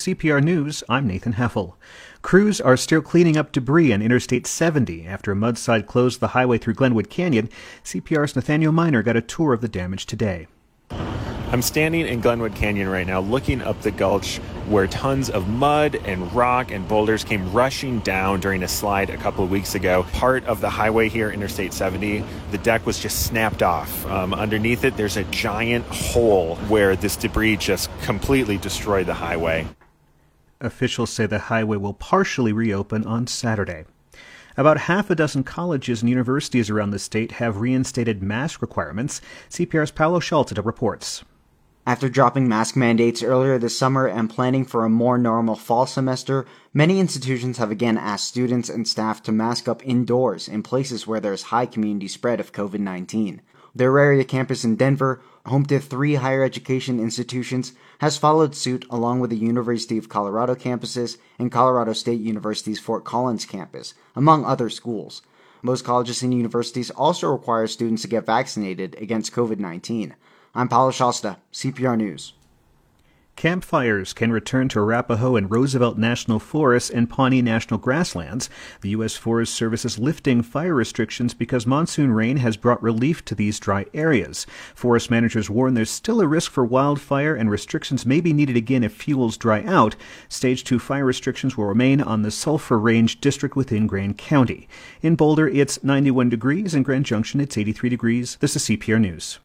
CPR News, I'm Nathan Heffel. Crews are still cleaning up debris on Interstate 70 after a mudslide closed the highway through Glenwood Canyon. CPR's Nathaniel Miner got a tour of the damage today. I'm standing in Glenwood Canyon right now looking up the gulch where tons of mud and rock and boulders came rushing down during a slide a couple of weeks ago. Part of the highway here, Interstate 70, the deck was just snapped off. Underneath it, there's a giant hole where this debris just completely destroyed the highway. Officials say the highway will partially reopen on Saturday. About half a dozen colleges and universities around the state have reinstated mask requirements. CPR's Paolo Scialta reports. After dropping mask mandates earlier this summer and planning for a more normal fall semester, many institutions have again asked students and staff to mask up indoors in places where there's high community spread of COVID-19. The Auraria campus in Denver, home to 3 higher education institutions, has followed suit along with the University of Colorado campuses and Colorado State University's Fort Collins campus, among other schools. Most colleges and universities also require students to get vaccinated against COVID-19. I'm Paolo Scialta, CPR News. Campfires can return to Arapahoe and Roosevelt National Forests and Pawnee National Grasslands. The U.S. Forest Service is lifting fire restrictions because monsoon rain has brought relief to these dry areas. Forest managers warn there's still a risk for wildfire and restrictions may be needed again if fuels dry out. Stage 2 fire restrictions will remain on the Sulphur Range district within Grand County. In Boulder, it's 91 degrees. In Grand Junction, it's 83 degrees. This is CPR News.